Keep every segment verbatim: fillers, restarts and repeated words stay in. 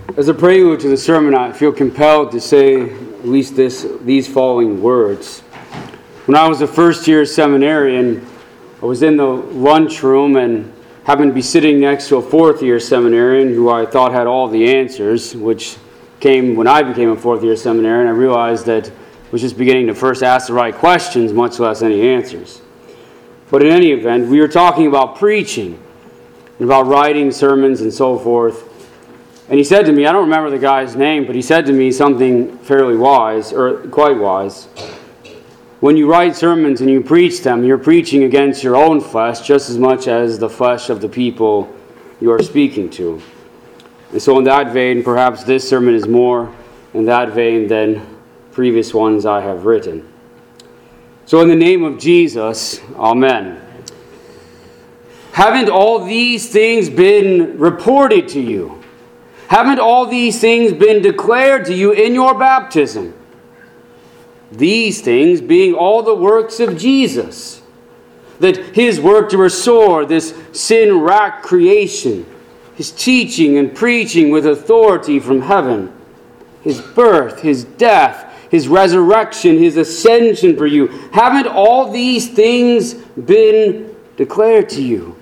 As a prelude to the sermon, I feel compelled to say at least this, these following words. When I was a first-year seminarian, I was in the lunchroom and happened to be sitting next to a fourth-year seminarian who I thought had all the answers, which came when I became a fourth-year seminarian. I realized that I was just beginning to first ask the right questions, much less any answers. But in any event, we were talking about preaching and about writing sermons and so forth. And he said to me, I don't remember the guy's name, but he said to me something fairly wise, or quite wise. When you write sermons and you preach them, you're preaching against your own flesh just as much as the flesh of the people you are speaking to. And so in that vein, perhaps this sermon is more in that vein than previous ones I have written. So in the name of Jesus, amen. Haven't all these things been reported to you? Haven't all these things been declared to you in your baptism? These things being all the works of Jesus, that his work to restore this sin-racked creation, his teaching and preaching with authority from heaven, his birth, his death, his resurrection, his ascension for you. Haven't all these things been declared to you?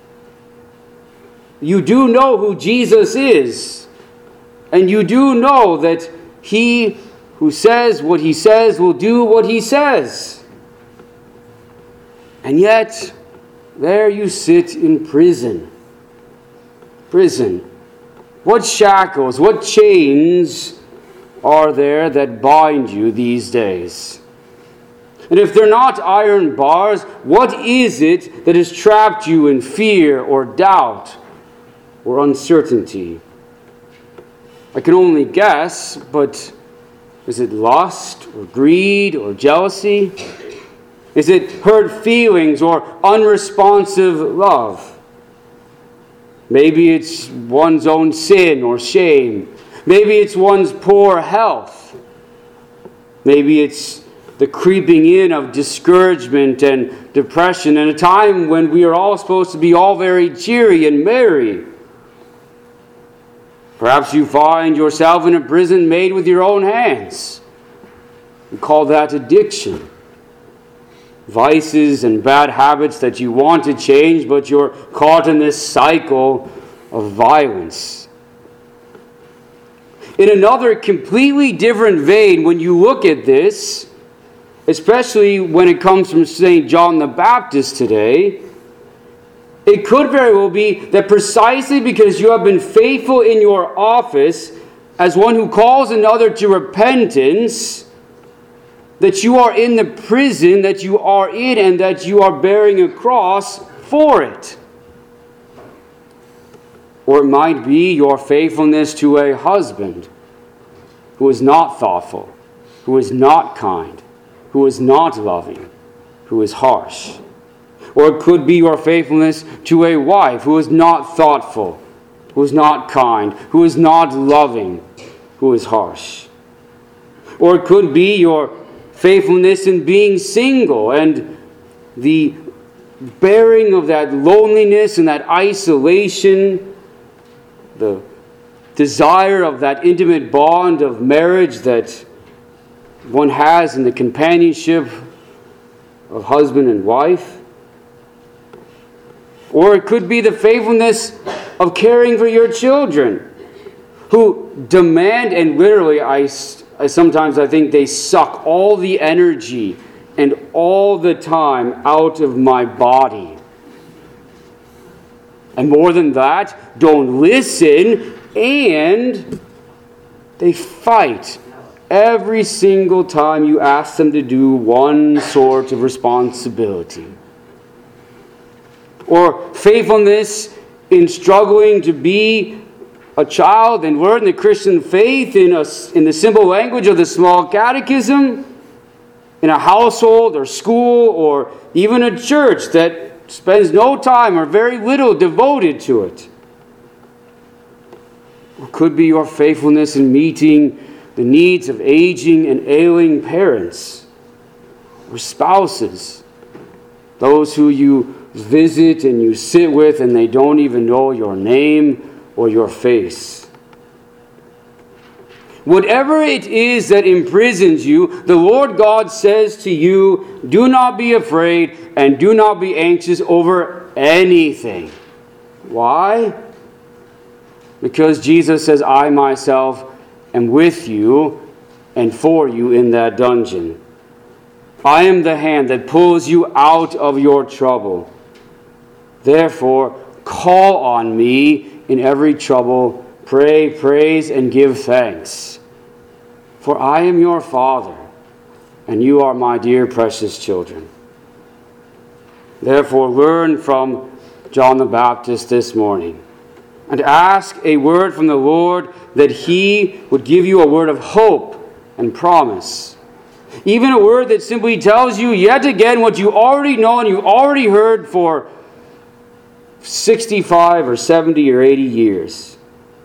You do know who Jesus is. And you do know that he who says what he says will do what he says. And yet, there you sit in prison. Prison. What shackles, what chains are there that bind you these days? And if they're not iron bars, what is it that has trapped you in fear or doubt or uncertainty? I can only guess, but is it lust or greed or jealousy? Is it hurt feelings or unresponsive love? Maybe it's one's own sin or shame. Maybe it's one's poor health. Maybe it's the creeping in of discouragement and depression in a time when we are all supposed to be all very cheery and merry. Perhaps you find yourself in a prison made with your own hands. We call that addiction. Vices and bad habits that you want to change, but you're caught in this cycle of violence. In another completely different vein, when you look at this, especially when it comes from Saint John the Baptist today, it could very well be that precisely because you have been faithful in your office as one who calls another to repentance, that you are in the prison that you are in and that you are bearing a cross for it. Or it might be your faithfulness to a husband who is not thoughtful, who is not kind, who is not loving, who is harsh. Or it could be your faithfulness to a wife who is not thoughtful, who is not kind, who is not loving, who is harsh. Or it could be your faithfulness in being single and the bearing of that loneliness and that isolation, the desire of that intimate bond of marriage that one has in the companionship of husband and wife. Or it could be the faithfulness of caring for your children, who demand, and literally, I, I sometimes I think they suck all the energy and all the time out of my body. And more than that, don't listen, and they fight every single time you ask them to do one sort of responsibility. Or faithfulness in struggling to be a child and learn the Christian faith in, a, in the simple language of the small catechism, in a household or school or even a church that spends no time or very little devoted to it. Or could be your faithfulness in meeting the needs of aging and ailing parents or spouses, those who you visit and you sit with and they don't even know your name or your face. Whatever it is that imprisons you, the Lord God says to you, do not be afraid and do not be anxious over anything. Why? Because Jesus says, I myself am with you and for you in that dungeon. I am the hand that pulls you out of your trouble. Therefore, call on me in every trouble. Pray, praise, and give thanks. For I am your Father, and you are my dear precious children. Therefore, learn from John the Baptist this morning, and ask a word from the Lord that He would give you a word of hope and promise. Even a word that simply tells you yet again what you already know and you already heard for sixty-five or seventy or eighty years.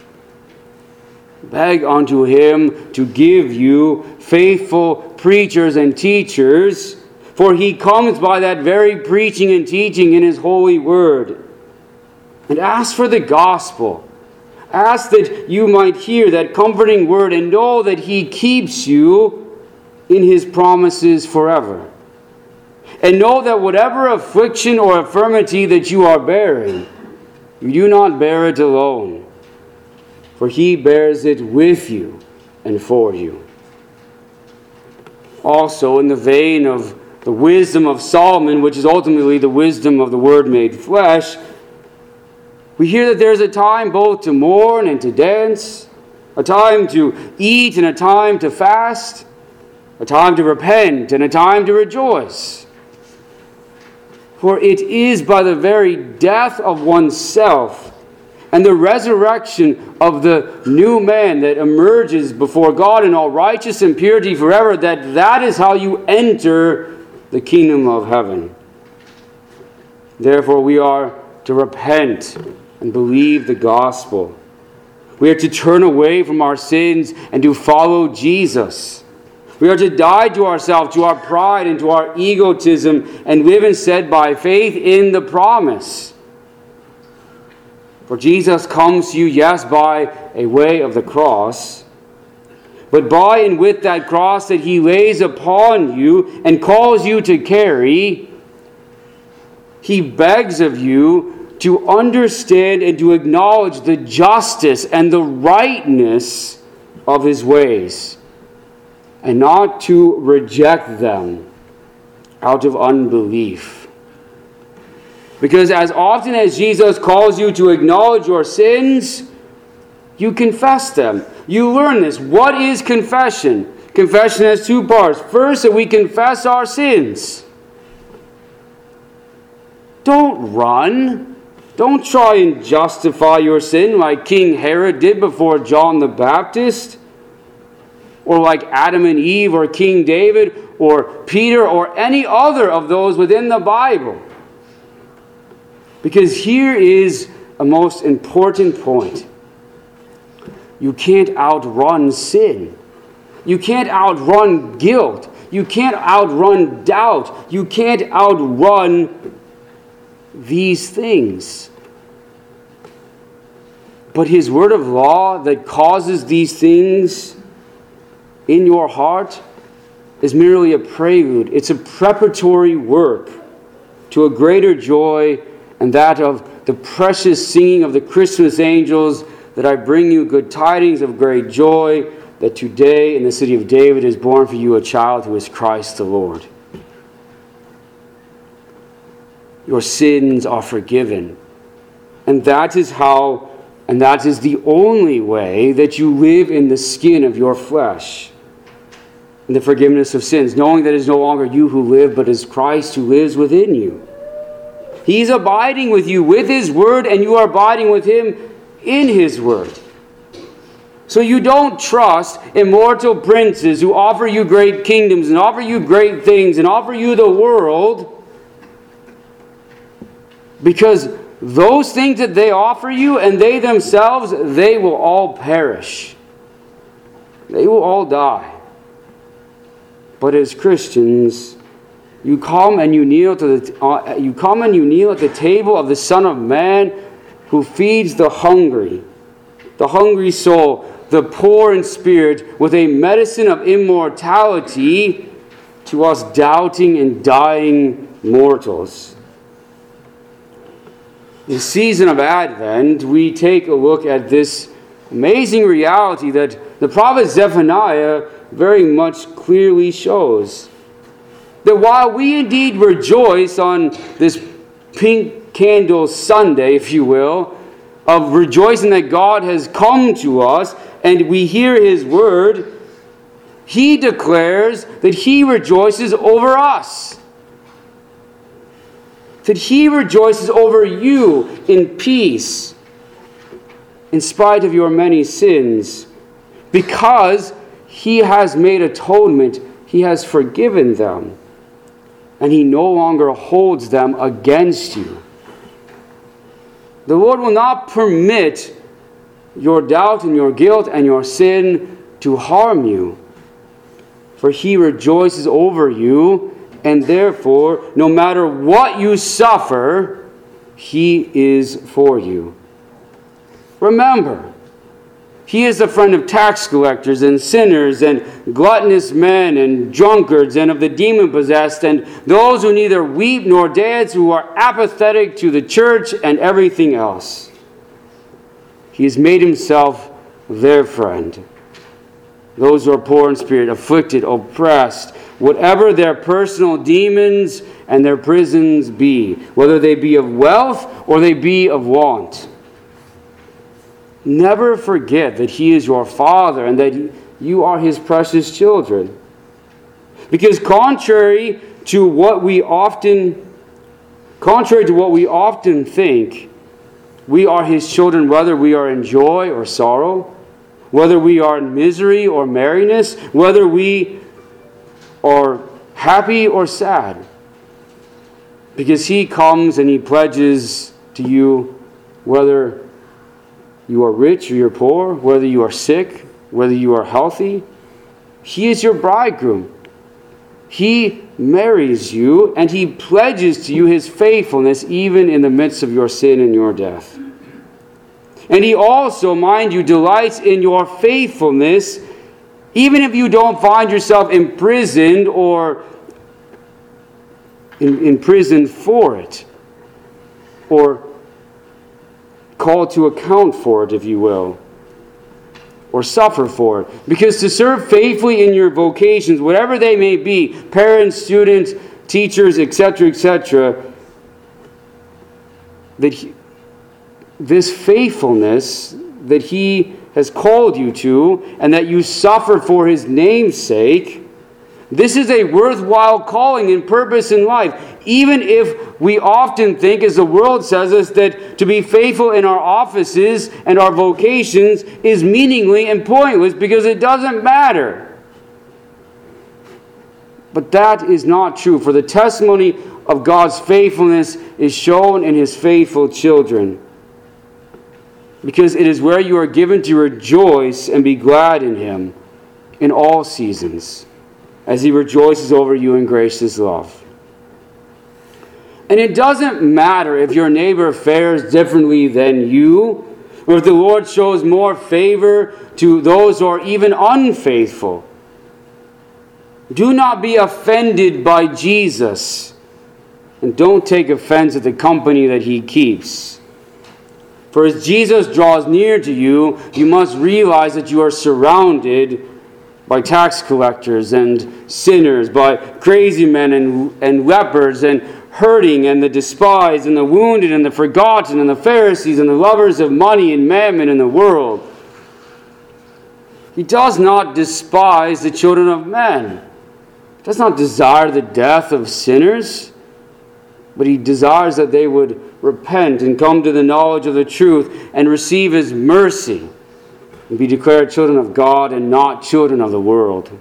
Beg unto Him to give you faithful preachers and teachers, for He comes by that very preaching and teaching in His holy word. And ask for the gospel. Ask that you might hear that comforting word and know that He keeps you in His promises forever. And know that whatever affliction or infirmity that you are bearing, you do not bear it alone, for He bears it with you and for you. Also, in the vein of the wisdom of Solomon, which is ultimately the wisdom of the Word made flesh, we hear that there's a time both to mourn and to dance, a time to eat and a time to fast, a time to repent and a time to rejoice. For it is by the very death of oneself and the resurrection of the new man that emerges before God in all righteousness and purity forever that that is how you enter the kingdom of heaven. Therefore, we are to repent and believe the gospel. We are to turn away from our sins and to follow Jesus. We are to die to ourselves, to our pride, and to our egotism, and live instead by faith in the promise. For Jesus comes to you, yes, by a way of the cross, but by and with that cross that He lays upon you and calls you to carry, He begs of you to understand and to acknowledge the justice and the rightness of His ways, and not to reject them out of unbelief. Because as often as Jesus calls you to acknowledge your sins, you confess them. You learn this. What is confession? Confession has two parts. First, that we confess our sins. Don't run. Don't try and justify your sin like King Herod did before John the Baptist, or like Adam and Eve, or King David, or Peter, or any other of those within the Bible. Because here is a most important point. You can't outrun sin. You can't outrun guilt. You can't outrun doubt. You can't outrun these things. But His word of law that causes these things in your heart is merely a prelude. It's a preparatory work to a greater joy, and that of the precious singing of the Christmas angels, that I bring you good tidings of great joy, that today in the city of David is born for you a child who is Christ the Lord. Your sins are forgiven. And that is how, and that is the only way that you live in the skin of your flesh, in the forgiveness of sins, knowing that it is no longer you who live, but it is Christ who lives within you. He's abiding with you with His word, and you are abiding with Him in His word. So you don't trust immortal princes who offer you great kingdoms and offer you great things and offer you the world, because those things that they offer you and they themselves, they will all perish. They will all die. But as Christians, you come and you kneel to the uh, you come and you kneel at the table of the Son of Man, who feeds the hungry, the hungry soul, the poor in spirit with a medicine of immortality to us doubting and dying mortals. In the season of Advent, we take a look at this amazing reality that the prophet Zephaniah very much clearly shows. That while we indeed rejoice on this pink candle Sunday, if you will, of rejoicing that God has come to us and we hear His word, He declares that He rejoices over us. That He rejoices over you in peace, in spite of your many sins, because He has made atonement, He has forgiven them, and He no longer holds them against you. The Lord will not permit your doubt and your guilt and your sin to harm you, for He rejoices over you, and therefore, no matter what you suffer, He is for you. Remember, He is a friend of tax collectors and sinners and gluttonous men and drunkards and of the demon-possessed and those who neither weep nor dance, who are apathetic to the church and everything else. He has made Himself their friend. Those who are poor in spirit, afflicted, oppressed, whatever their personal demons and their prisons be, whether they be of wealth or they be of want. Never forget that He is your Father and that you are His precious children. Because contrary to what we often, contrary to what we often think, we are His children whether we are in joy or sorrow, whether we are in misery or merriness, whether we are happy or sad. Because He comes and He pledges to you whether you are rich or you're poor, whether you are sick, whether you are healthy. He is your bridegroom. He marries you and He pledges to you His faithfulness even in the midst of your sin and your death. And He also, mind you, delights in your faithfulness even if you don't find yourself imprisoned or in, imprisoned for it, or called to account for it, if you will, or suffer for it. Because to serve faithfully in your vocations, whatever they may be, parents, students, teachers, et cetera, et cetera, that he, this faithfulness that He has called you to, and that you suffer for His name's sake, this is a worthwhile calling and purpose in life. Even if we often think, as the world says us, that to be faithful in our offices and our vocations is meaningless and pointless because it doesn't matter. But that is not true, for the testimony of God's faithfulness is shown in His faithful children. Because it is where you are given to rejoice and be glad in Him in all seasons, as He rejoices over you in gracious love. And it doesn't matter if your neighbor fares differently than you, or if the Lord shows more favor to those who are even unfaithful. Do not be offended by Jesus, and don't take offense at the company that He keeps. For as Jesus draws near to you, you must realize that you are surrounded by tax collectors and sinners, by crazy men and, and lepers and hurting and the despised and the wounded and the forgotten and the Pharisees and the lovers of money and mammon in the world. He does not despise the children of men. He does not desire the death of sinners, but He desires that they would repent and come to the knowledge of the truth and receive His mercy and be declared children of God and not children of the world.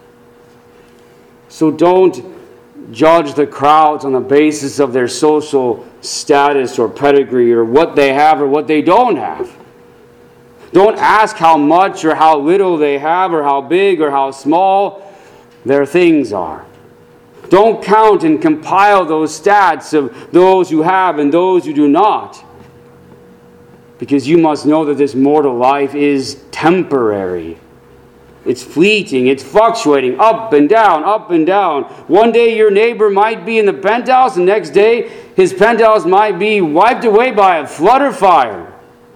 So don't judge the crowds on the basis of their social status or pedigree or what they have or what they don't have. Don't ask how much or how little they have or how big or how small their things are. Don't count and compile those stats of those who have and those who do not. because you must know that this mortal life is temporary. It's fleeting, it's fluctuating, up and down, up and down. One day your neighbor might be in the penthouse, the next day his penthouse might be wiped away by a flood or fire.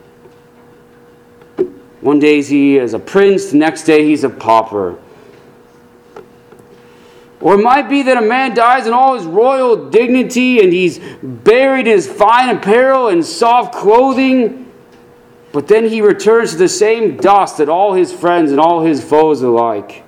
One day he is a prince, the next day he's a pauper. Or it might be that a man dies in all his royal dignity and he's buried in his fine apparel and soft clothing, but then he returns to the same dust that all his friends and all his foes alike.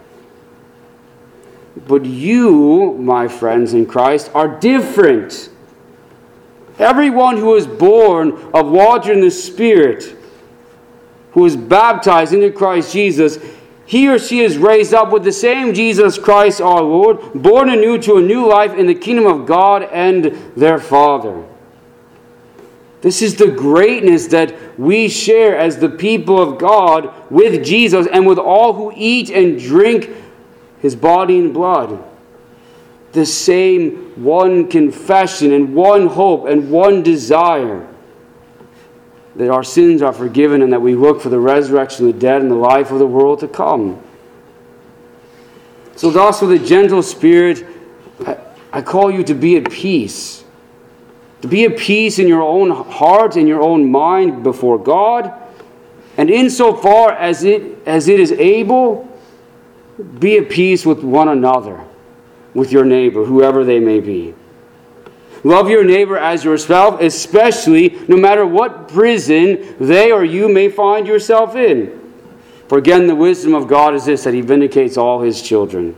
But you, my friends in Christ, are different. Everyone who is born of water and the Spirit, who is baptized into Christ Jesus, he or she is raised up with the same Jesus Christ our Lord, born anew to a new life in the kingdom of God and their Father. This is the greatness that we share as the people of God with Jesus and with all who eat and drink his body and blood. The same one confession and one hope and one desire, that our sins are forgiven and that we look for the resurrection of the dead and the life of the world to come. So thus, with a gentle spirit, I, I call you to be at peace. To be at peace in your own heart and your own mind before God. And insofar as it, as it is able, be at peace with one another, with your neighbor, whoever they may be. Love your neighbor as yourself, especially no matter what prison they or you may find yourself in. For again, the wisdom of God is this, that he vindicates all his children.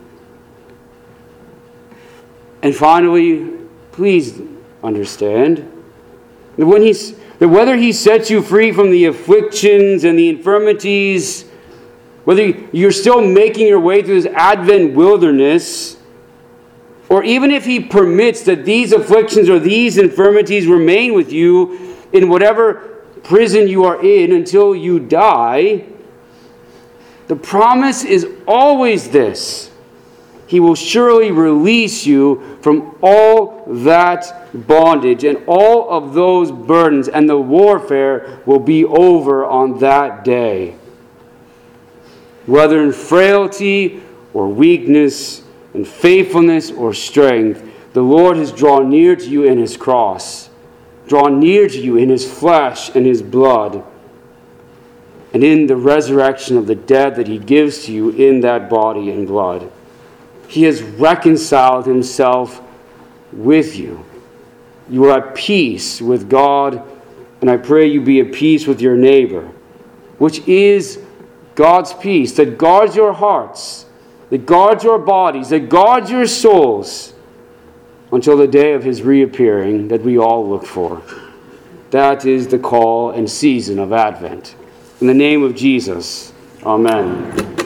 And finally, please understand that, when he's, that whether he sets you free from the afflictions and the infirmities, whether you're still making your way through this Advent wilderness, or even if he permits that these afflictions or these infirmities remain with you in whatever prison you are in until you die, the promise is always this: he will surely release you from all that bondage and all of those burdens, and the warfare will be over on that day. Whether in frailty or weakness, in faithfulness or strength, the Lord has drawn near to you in his cross, drawn near to you in his flesh and his blood, and in the resurrection of the dead that he gives to you in that body and blood. He has reconciled himself with you. You are at peace with God, and I pray you be at peace with your neighbor, which is God's peace that guards your hearts, that guards your bodies, that guards your souls until the day of his reappearing that we all look for. That is the call and season of Advent. In the name of Jesus, amen.